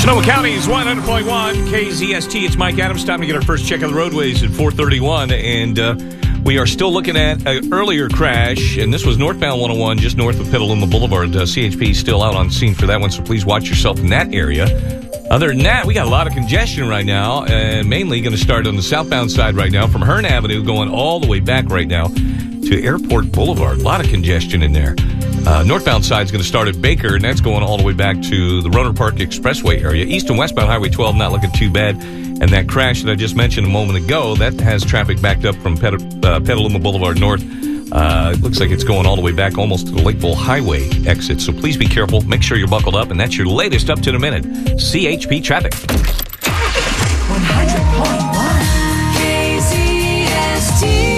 Sonoma County's 100.1 KZST. It's Mike Adams. Time to get our first check of the roadways at 431. And we are still looking at an earlier crash. And this was northbound 101, just north of Petaluma Boulevard. CHP still out on scene for that one, so please watch yourself in that area. Other than that, we got a lot of congestion right now, and mainly going to start on the southbound side right now from Hearn Avenue going all the way back right now to Airport Boulevard. A lot of congestion in there. Northbound side is going to start at Baker, and that's going all the way back to the Rohnert Park Expressway area. East and westbound Highway 12 not looking too bad. And that crash that I just mentioned a moment ago, that has traffic backed up from Petaluma Boulevard North. It looks like it's going all the way back almost to the Lakeville Highway exit. So please be careful. Make sure you're buckled up. And that's your latest up-to-the-minute CHP traffic. 100.1 KZST.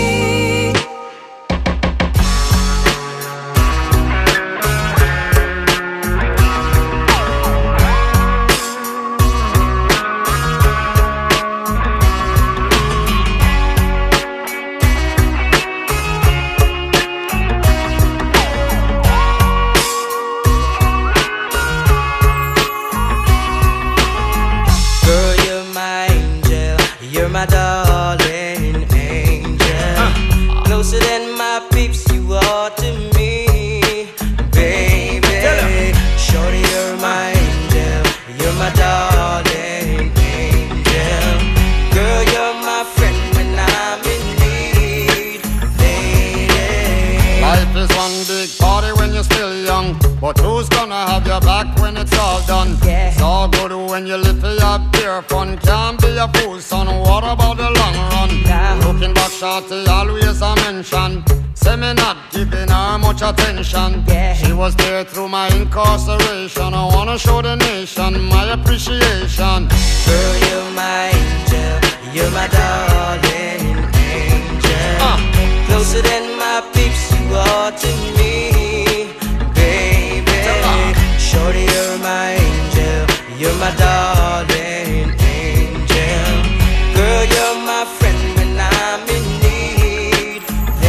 My darling angel, closer than my peeps you are to me, baby. Shorty, you're my angel, you're my darling angel. Girl, you're my friend when I'm in need, lady. Life is one big party when you're still young, but who's gonna have your back when it's all done? Yeah. It's all good when you live for your pure fun. Can't be a fool, son. What about the long run? Nah. Looking back, shorty, always a mention. Say me not giving her much attention. Yeah. She was there through my incarceration. I wanna show the nation my appreciation. Girl, you're my angel, you're my darling angel. Closer than my peeps you are to me, baby. Shorty, you're my angel, you're my darling angel. Girl, you're my friend when I'm in need,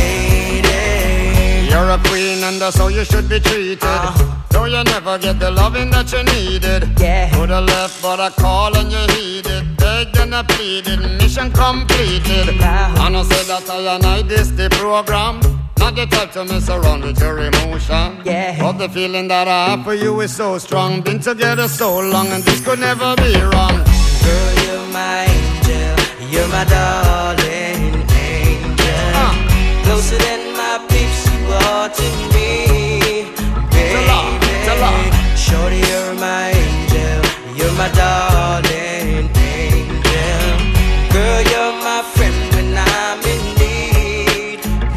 lady. You're a queen and that's how you should be treated. Though you never get the loving that you needed. Yeah. Could have left but I called and you heeded. Begged and I pleaded, mission completed. And I said that I and I this the program. Not the type to mess around with your emotion. Yeah. But the feeling that I have for you is so strong. Been together so long and this could never be wrong. Girl, you're my angel, you're my darling angel. Closer than my peeps you are to me, baby. Shorty, you're my angel, you're my darling angel. Girl, you're my friend when I'm in need,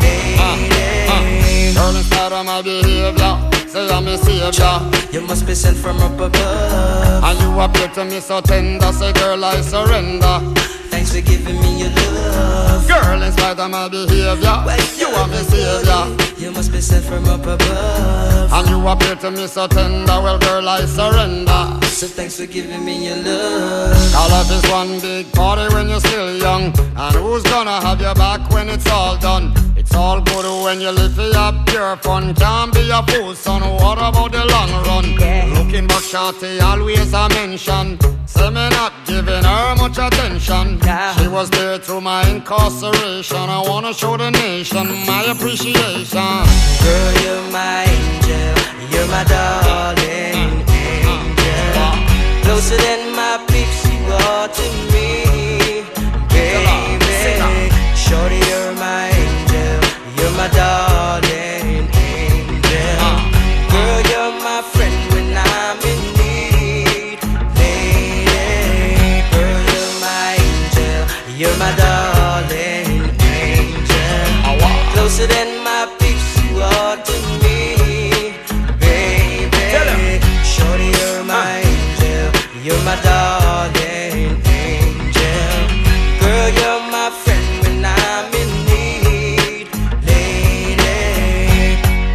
lady. Girl, in spite of my behavior, say I'm a savior. You must be sent from up above, and you appear to me so tender. Say girl, I surrender. Thanks for giving me your love. Girl, in spite of my behavior, you are my savior. You must be sent from up above, and you appear to me so tender. Well, girl, I surrender. So thanks for giving me your love. Our life is one big party when you're still young. And who's gonna have your back when it's all done? It's all good when you live for your pure fun. Can't be a fool, son. What about the long run? Yeah. Looking back, shorty, always a mention. Say me not giving her much attention. Nah. She was there through my incarceration. I wanna show the nation my appreciation. Girl, you're my angel, you're my darling angel. Closer than my peeps you are to me, baby. Shorty, you're my angel, you're my darling angel. Girl, you're my friend when I'm in need, lady. Girl, you're my angel, you're my darling angel. Closer than my peeps you are to me, baby. Shorty, you're my angel, you're my darling angel. Girl, you're my friend when I'm in need, lady.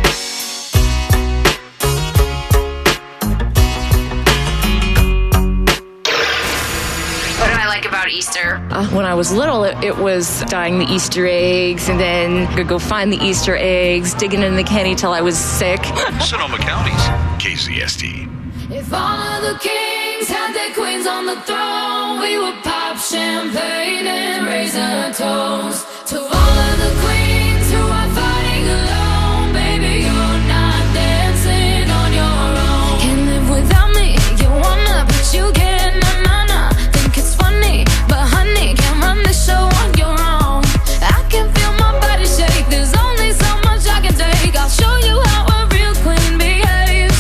What do I like about Easter? When I was little, it was dyeing the Easter eggs and then could go find the Easter eggs, digging in the candy till I was sick. Sonoma County's KZST. If all of the kings kings had their queens on the throne. We would pop champagne and raise a toast to all of the queens who are fighting alone. Baby, you're not dancing on your own. Can't live without me, you wanna, but you can't. Nah. Think it's funny, but honey, can't run the show on your own. I can feel my body shake, there's only so much I can take. I'll show you how a real queen behaves.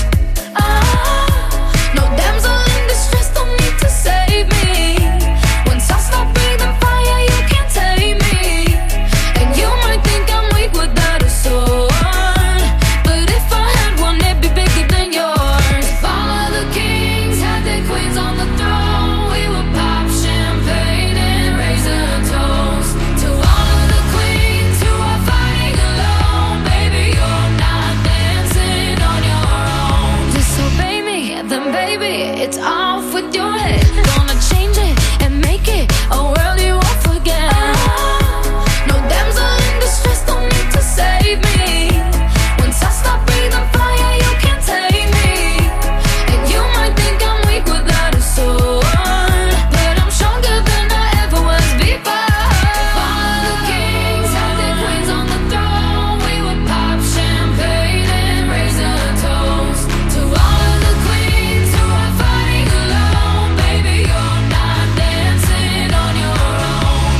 No damsel in distress, don't need to save me. Once I stop breathing fire, you can't take me. And you might think I'm weak without a sword, but if I had one, it'd be bigger than yours. If all of the kings had their queens on the throne, we would pop champagne and raise a toast to all of the queens who are fighting alone. Baby, you're not dancing on your own. Disobey me, then baby, it's off with your head. Gonna change it and make it a world you won't forget. No damsel in distress, don't need to save me. Once I stop breathing fire, you can't take me. And you might think I'm weak without a sword, but I'm stronger than I ever was before. All of the kings had their queens on the throne. We would pop champagne and raise a toast to all of the queens who are fighting alone. Baby, you're not dancing on your own.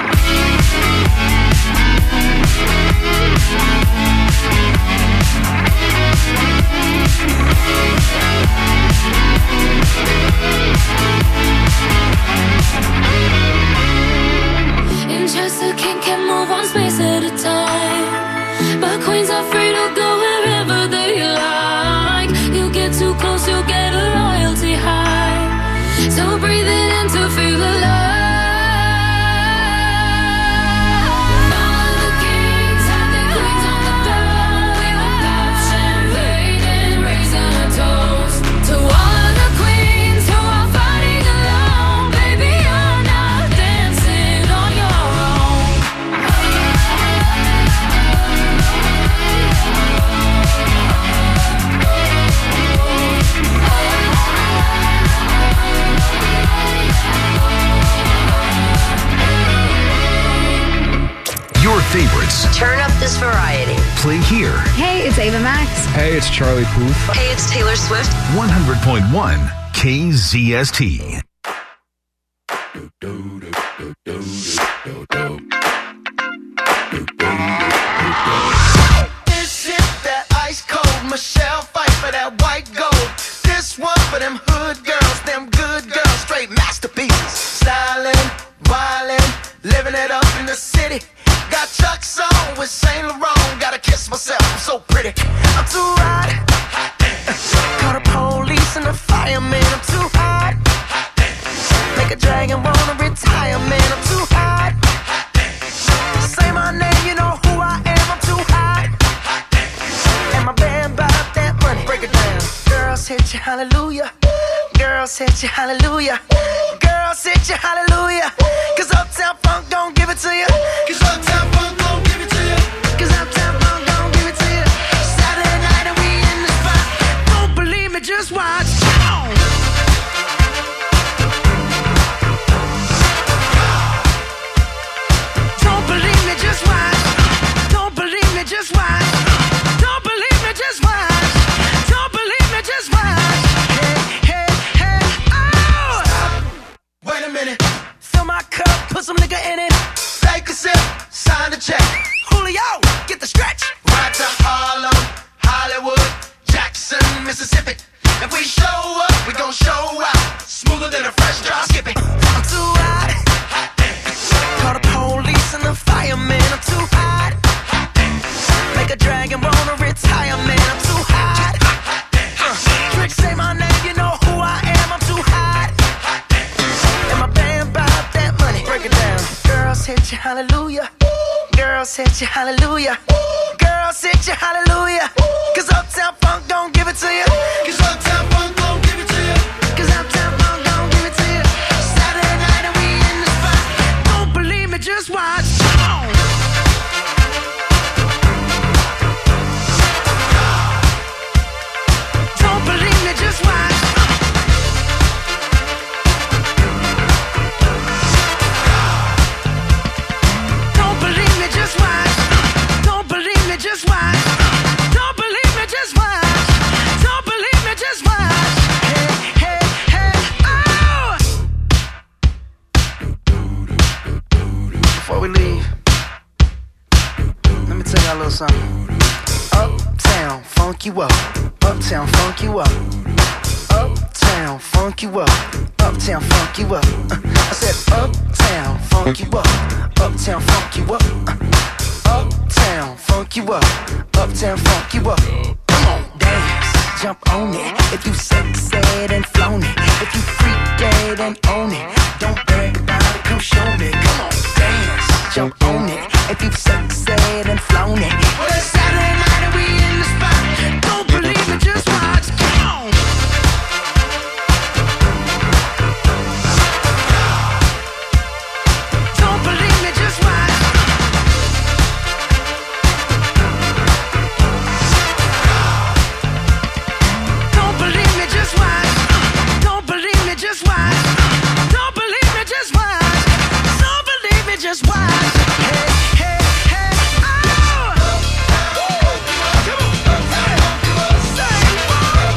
In just a king can move one space at a time, but queens are free to go wherever they like. You get too close, you get a royalty high. So breathe it in to feel alive. All of the kings had their queens on the throne. We would pop champagne and raise a toast to all of the queens who are fighting alone. Baby, you're not dancing on your own. Your favorites. Turn up this variety. Play here. Hey, it's Ava Max. Hey, it's Charlie Puth. Hey, it's Taylor Swift. 100.1 KZST. This shit that ice cold. Michelle fight for that white gold. This one for them hood girls, them good girls, straight masterpieces. Styling, wildin', living it up in the city. Got Chuck's on with Saint Laurent. Gotta kiss myself, I'm so pretty. I'm too hot. Call the police and the fireman. I'm too hot. Make a dragon wanna retire, man. I'm too hot. Say my name, you know who I am. I'm too hot. And my band bought that money. Break it down. Girls hit you, hallelujah. Girls hit you, hallelujah. Girls hit you, hallelujah. Cause Uptown Funk don't give it to you. Cause Uptown Funk don't give it to you. Cause Uptown Funk don't give it to you. Saturday night and we in the spot. Don't believe me, just watch. Don't believe me, just watch. Don't believe me, just watch. Don't believe me, just watch. Don't believe me, just watch. Hey, oh! Wait a minute. Fill my cup, put some nigga in it. Take a sip, sign the check. Julio, get the stretch. Right to Harlem, Hollywood, Jackson, Mississippi. If we show up, we gon' show out. Smoother than a fresh drop skipping. I'm too hot. Call the police and the fireman. I'm too hot. Make a dragon wanna retire, man. I'm too hot. Trick, say my name, you know who I am. I'm too hot. And my band bought that money. Break it down. Girls hit you, hallelujah. Girls hit you, hallelujah. Girls hit you, hallelujah. Cause Uptown Funk don't give it to you. Cause Uptown Funk don't give it to you. Cause Uptown Funk don't give it to you. Saturday night and we in the spot. Don't believe me, just watch. Don't believe me, just watch. little something. Uptown, funk you up. Uptown, funk you up. Uptown, funk you up. Uptown, funk you up. I said uptown, funk you up. Uptown, funk you up. Uptown, funk you up. Uptown, funk you up. Come on, dance, jump on it. If you sexed and flown it, if you freak dead and own it, don't brag about it, come show me. Come on, dance, jump on it. If you sexed and flown it, well, it's Saturday night and we in the spot. Don't believe me, just watch. Come on. Don't believe me, just watch. Don't believe me, just watch. Don't believe me, just watch. Don't believe me, just watch. Don't believe me, just watch. Hey, hey, hey, oh! Come on, say what?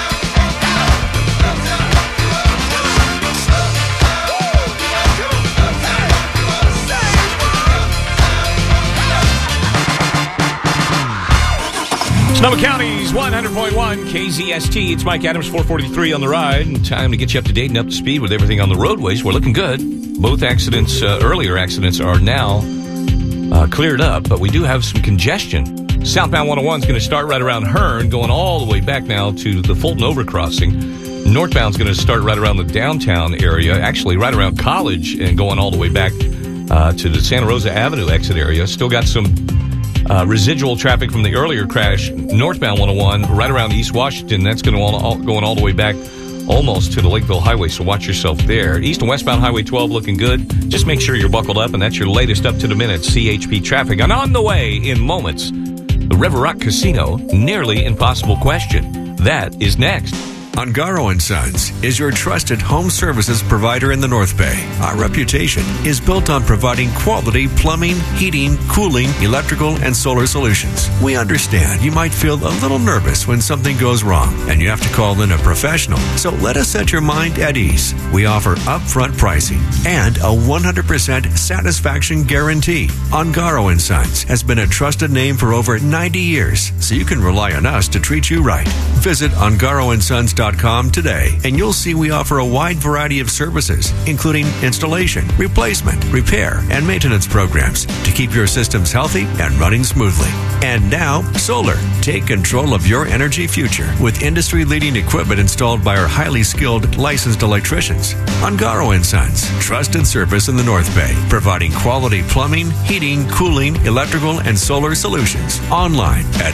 Sonoma County's 100.1 KZST. It's Mike Adams, 443 on the ride. And time to get you up to date and up to speed with everything on the roadways. We're looking good. Both accidents, earlier accidents, are now cleared up, but we do have some congestion. Southbound 101 is going to start right around Hearn, going all the way back now to the Fulton Overcrossing. Northbound is going to start right around the downtown area, actually right around College, and going all the way back to the Santa Rosa Avenue exit area. Still got some residual traffic from the earlier crash, northbound 101, right around East Washington. That's going all the way back almost to the Lakeville Highway, so watch yourself there. East and westbound Highway 12 looking good. Just make sure you're buckled up, and that's your latest up-to-the-minute CHP traffic. And on the way in moments, the River Rock Casino, nearly impossible question. That is next. Ungaro & Sons is your trusted home services provider in the North Bay. Our reputation is built on providing quality plumbing, heating, cooling, electrical, and solar solutions. We understand you might feel a little nervous when something goes wrong and you have to call in a professional. So let us set your mind at ease. We offer upfront pricing and a 100% satisfaction guarantee. Ungaro & Sons has been a trusted name for over 90 years, so you can rely on us to treat you right. Visit ungarosons.com today, and you'll see we offer a wide variety of services, including installation, replacement, repair, and maintenance programs to keep your systems healthy and running smoothly. And now, solar. Take control of your energy future with industry-leading equipment installed by our highly skilled, licensed electricians. Ungaro & Sons, trusted service in the North Bay, providing quality plumbing, heating, cooling, electrical, and solar solutions. Online at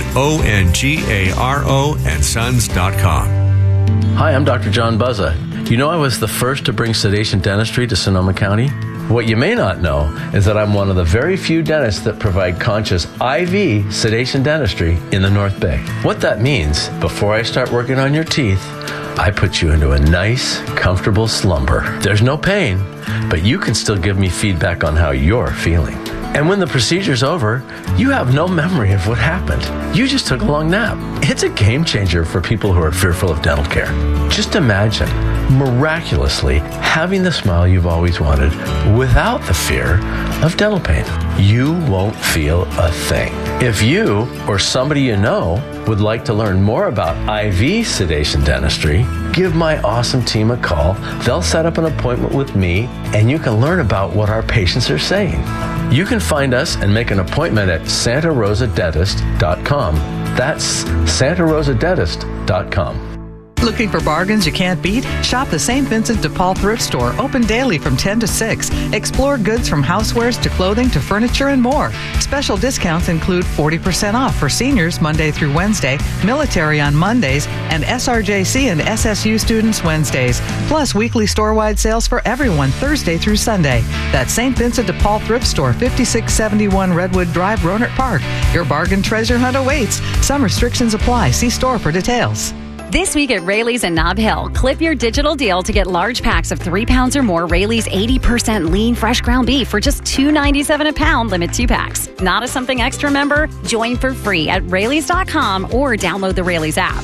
ongaroandsons.com. Hi, I'm Dr. John Buzza. You know I was the first to bring sedation dentistry to Sonoma County? What you may not know is that I'm one of the very few dentists that provide conscious IV sedation dentistry in the North Bay. What that means, before I start working on your teeth, I put you into a nice, comfortable slumber. There's no pain, but you can still give me feedback on how you're feeling. And when the procedure's over, you have no memory of what happened. You just took a long nap. It's a game changer for people who are fearful of dental care. Just imagine miraculously having the smile you've always wanted without the fear of dental pain. You won't feel a thing. If you or somebody you know would like to learn more about IV sedation dentistry, give my awesome team a call. They'll set up an appointment with me, and you can learn about what our patients are saying. You can find us and make an appointment at santarosadentist.com. That's santarosadentist.com. Looking for bargains you can't beat? Shop the St. Vincent de Paul thrift store, open daily from 10 to 6. Explore goods from housewares to clothing to furniture and more. Special discounts include 40% off for seniors Monday through Wednesday, military on Mondays, and SRJC and SSU students Wednesdays. Plus weekly store-wide sales for everyone Thursday through Sunday. That's St. Vincent de Paul thrift store, 5671 Redwood Drive, Rohnert Park. Your bargain treasure hunt awaits. Some restrictions apply. See store for details. This week at Rayleigh's in Nob Hill, clip your digital deal to get large packs of 3 pounds or more Rayleigh's 80% lean fresh ground beef for just $2.97 a pound, limit 2 packs. Not a Something Extra member? Join for free at Rayleigh's.com or download the Rayleigh's app.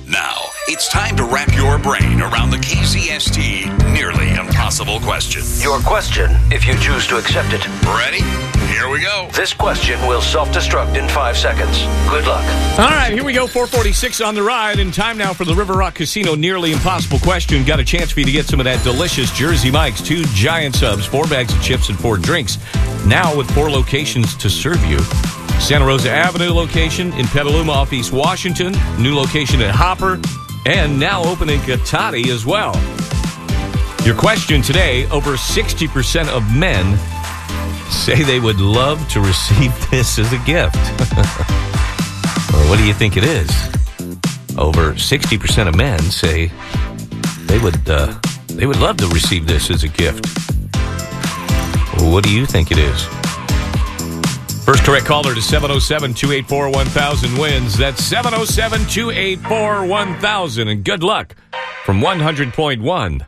Now, it's time to wrap your brain around the KZST Nearly Impossible question. Your question, if you choose to accept it. Ready? Here we go. This question will self-destruct in 5 seconds. Good luck. All right, here we go. 4:46 on the ride, and time now for the River Rock Casino Nearly Impossible question. Got a chance for you to get some of that delicious Jersey Mike's, 2 giant subs, 4 bags of chips, and 4 drinks. Now with 4 locations to serve you. Santa Rosa Avenue location in Petaluma off East Washington, new location at Hopper, and now open in Cotati as well. Your question today, over 60% of men say they would love to receive this as a gift. Well, what do you think it is? Over 60% of men say they would love to receive this as a gift. Well, what do you think it is? First correct caller to 707-284-1000 wins. That's 707-284-1000. And good luck from 100.1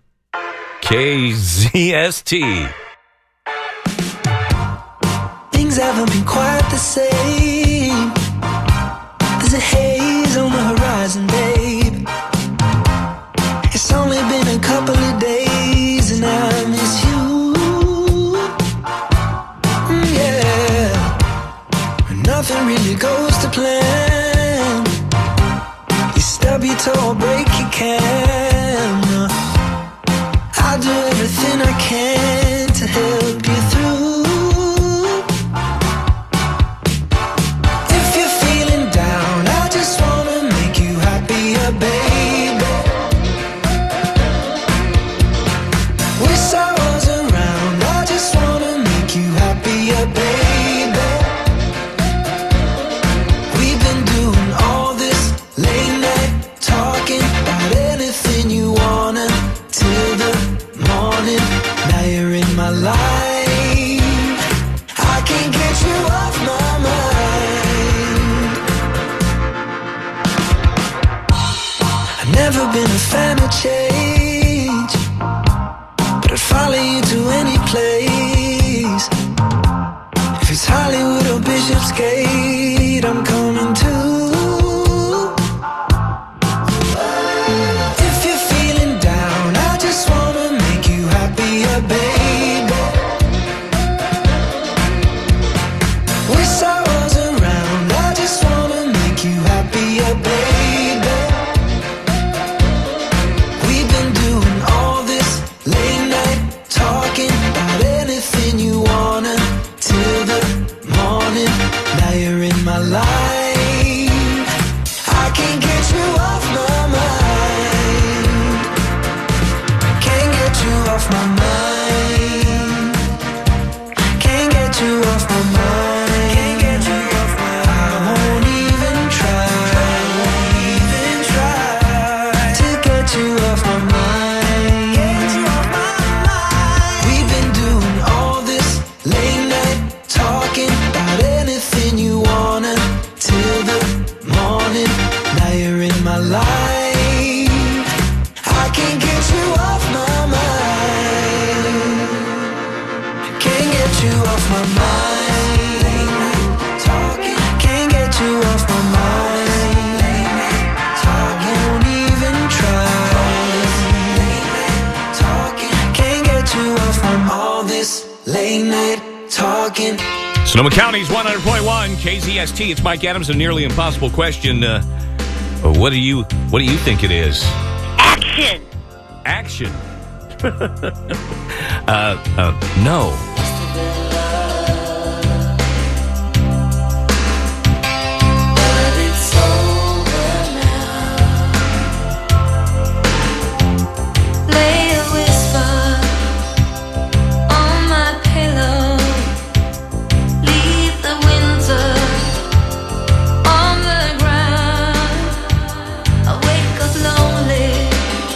KZST. Things haven't been quite the same. There's a haze on the horizon, babe. It's only been a couple of days and I miss you. Nothing really goes to plan. You stub your toe or break your can. I'll do everything I can to help you through. If you're feeling down, I just wanna make you happier, baby. Wish I was around, I just wanna make you happier, baby. Never been a fan of change, but I'd follow you to any place. If it's Hollywood or Bishopsgate, I'm coming too. If you're feeling down, I just wanna make you happier, baby. Wish I was around, I just wanna make you happier, baby. Sonoma County's 100.1 KZST. It's Mike Adams. A nearly impossible question. What do you think it is? Action. Action. No.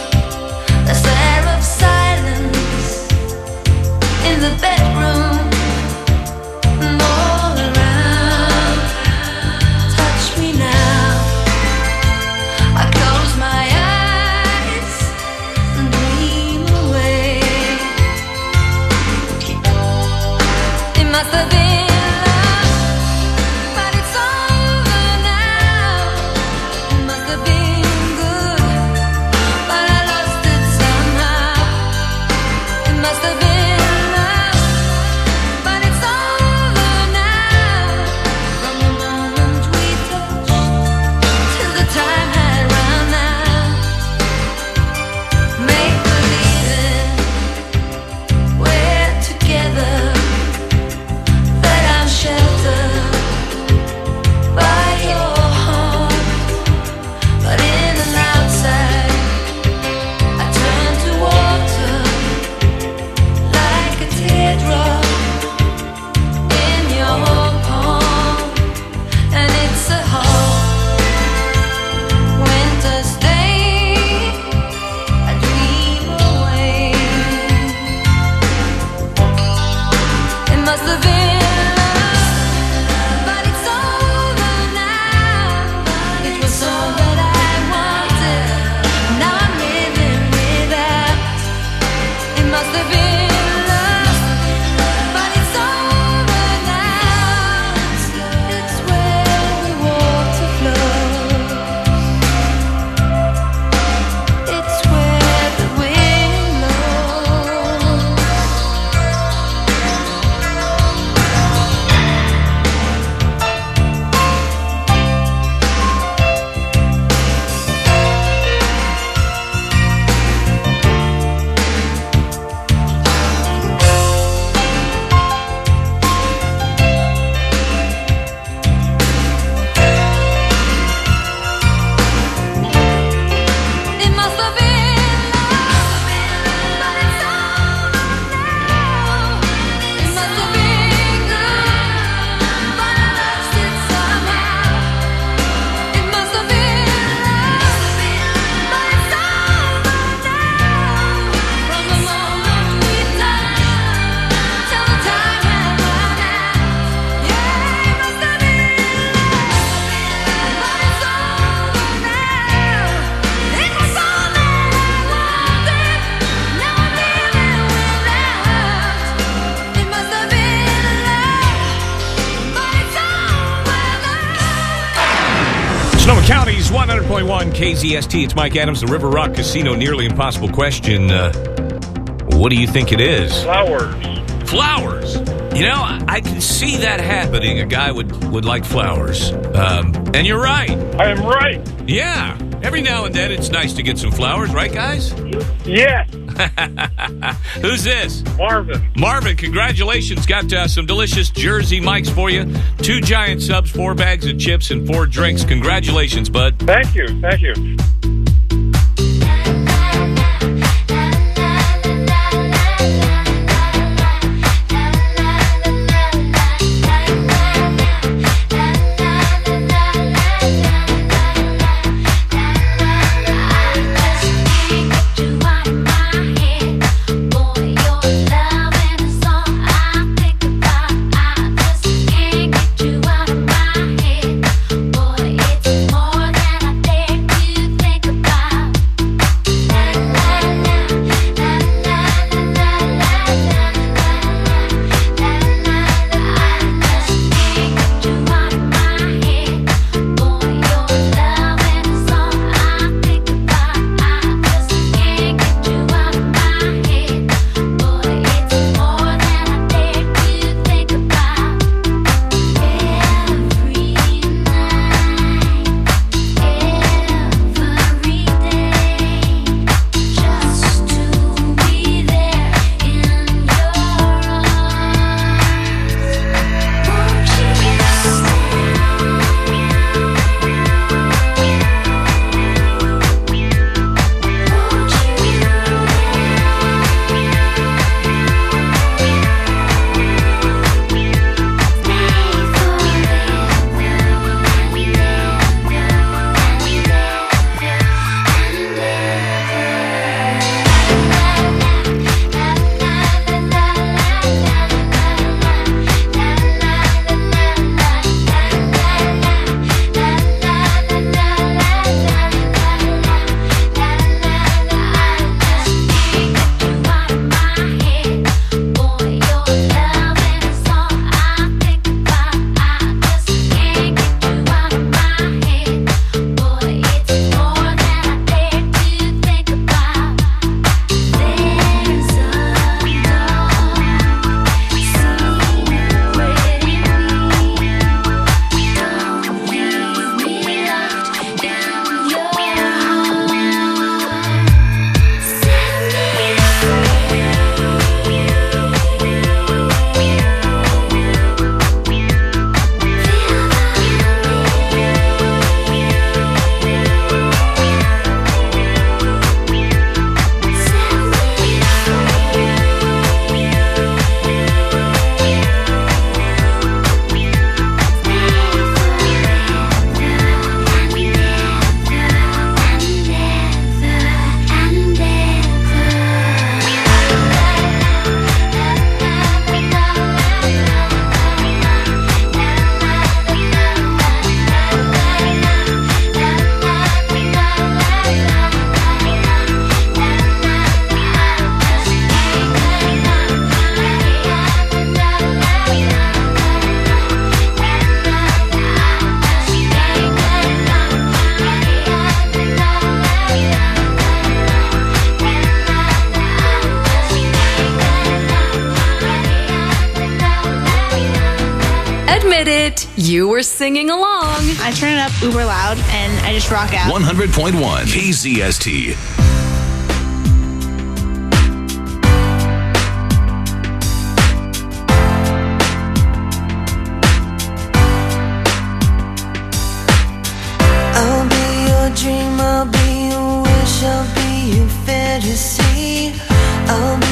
In the bedroom 100.1 KZST. It's Mike Adams, the River Rock Casino Nearly Impossible question. What do you think it is? Flowers. You know, I can see that happening. A guy would like flowers. And you're right. I am right. Yeah. Every now and then it's nice to get some flowers, right, guys? Yes. Who's this? Marvin. Marvin, congratulations. Got some delicious Jersey Mikes for you. 2 giant subs, 4 bags of chips, and 4 drinks. Congratulations, bud. Thank you. Thank you. Admit it, you were singing along. I turn it up uber loud and I just rock out. 100.1 KZST. I'll be your dream, I'll be your wish, I'll be your fantasy. I'll